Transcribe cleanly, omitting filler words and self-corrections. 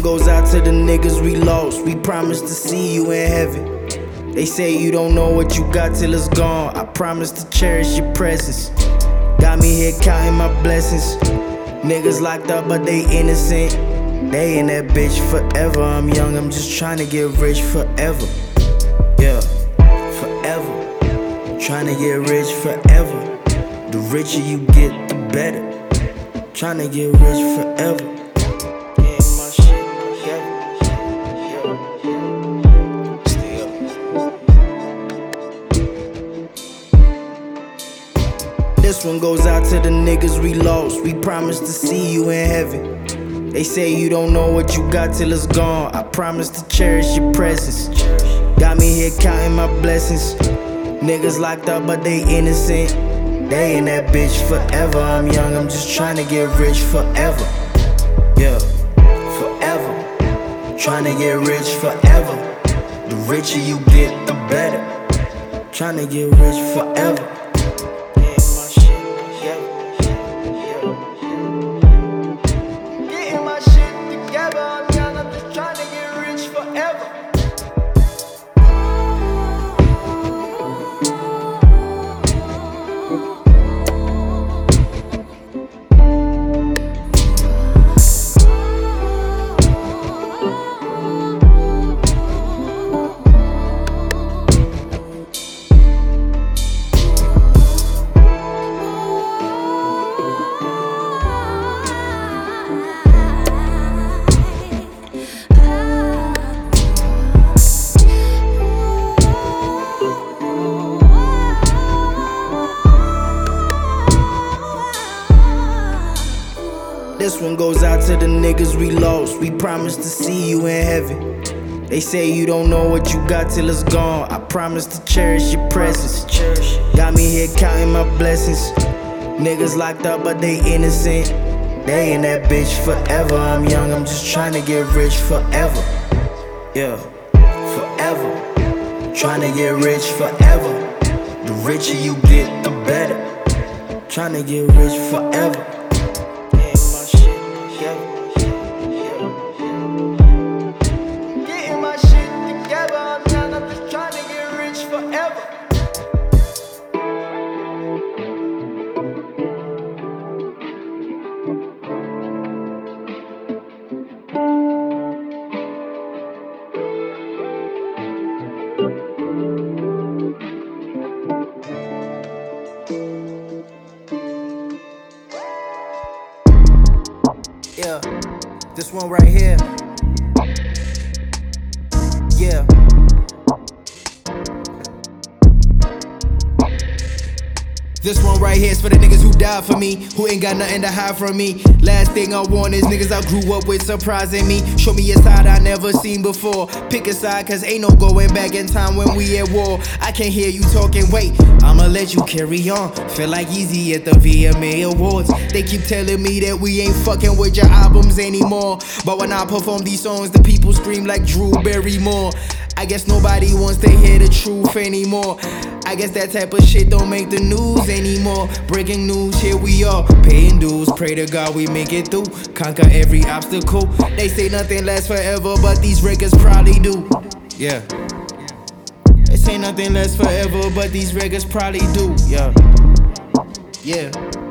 goes out to the niggas we lost. We promise to see you in heaven. They say you don't know what you got till it's gone. I promise to cherish your presence. Got me here counting my blessings. Niggas locked up but they innocent. They in that bitch forever. I'm young, I'm just trying to get rich forever. Yeah, forever. Tryna get rich forever. The richer you get, the better. Tryna get rich forever. Getting my shit together. This one goes out to the niggas we lost. We promise to see you in heaven. They say you don't know what you got till it's gone. I promise to cherish your presence. Got me here counting my blessings. Niggas locked up but they innocent. They in that bitch forever. I'm young, I'm just trying to get rich forever. Yeah, forever. Tryna get rich forever. The richer you get, the better. Tryna get rich forever. Getting my shit together. I'm young, I'm just trying to get rich forever. This one goes out to the niggas we lost. We promise to see you in heaven. They say you don't know what you got till it's gone. I promise to cherish your presence. Got me here counting my blessings. Niggas locked up but they innocent. They in that bitch forever. I'm young, I'm just trying to get rich forever. Yeah, forever. Trying to get rich forever. The richer you get, the better. Trying to get rich forever. Getting my shit together. I'm young, I'm just trying to get rich forever. Yeah, this one right here. Yeah. This one right here is for the niggas who died for me, who ain't got nothing to hide from me. Last thing I want is niggas I grew up with surprising me. Show me a side I never seen before. Pick a side cause ain't no going back in time when we at war. I can't hear you talking, wait, I'ma let you carry on. Feel like Easy at the VMA Awards. They keep telling me that we ain't fucking with your albums anymore. But when I perform these songs, the people scream like Drew Barrymore. I guess nobody wants to hear the truth anymore. I guess that type of shit don't make the news anymore. Breaking news, here we are, paying dues. Pray to God we make it through, conquer every obstacle. They say nothing lasts forever, but these records probably do. Yeah. They say nothing lasts forever, but these records probably do. Yeah. Yeah.